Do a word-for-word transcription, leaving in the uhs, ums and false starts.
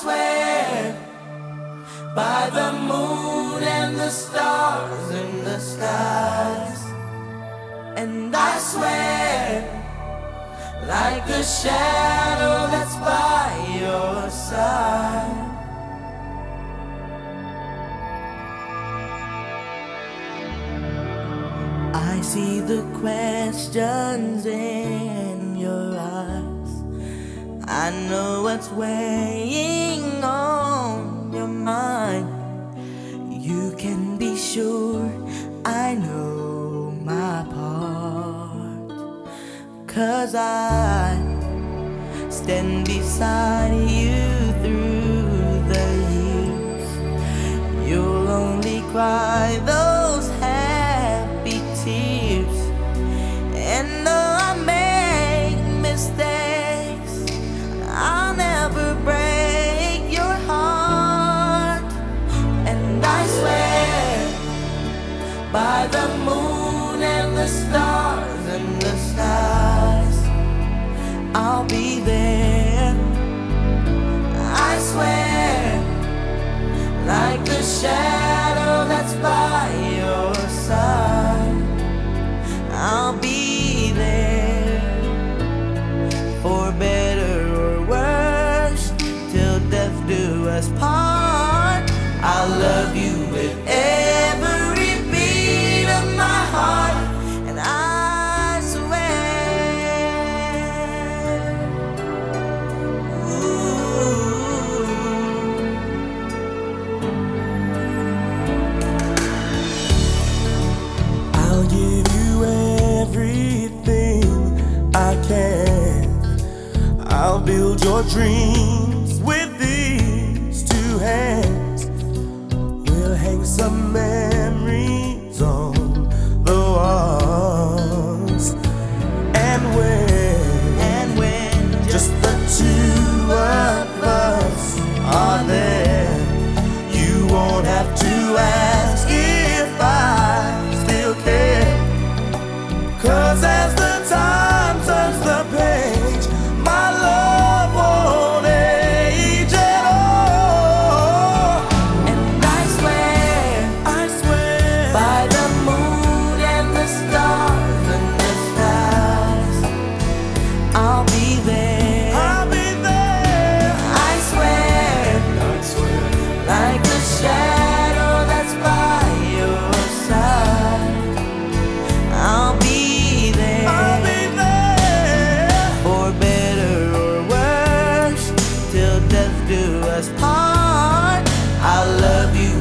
swear by the moon and the stars in the skies. And I swear like the shadow that's by your side. I see the questions in your eyes. I know what's weighing on your mind. You can be sure I know my part, 'cause I stand beside you through the years. You'll only cry those happy tears. And though I make mistakes, I'll never break your heart. And I swear by the moon and the stars and the skies, I'll be there. I swear like the shadow that's by your side, I'll be there. For better or worse, till death do us part. I'll love you with every beat of my heart. And I swear, ooh, I'll give you everything I can. I'll build your dreams with these two hands. We'll hang some memories on the walls. And when, and when just the two of us are there, you won't have to ask if I still care. 'Cause as the time turns the page, my love won't age at all. And I swear, I swear by the moon and the stars and the skies, I'll be there. I'll be there. I swear, I swear like the shadow that's by your side, I'll be there. I'll be there. For better or worse, till death do us part. I'll love you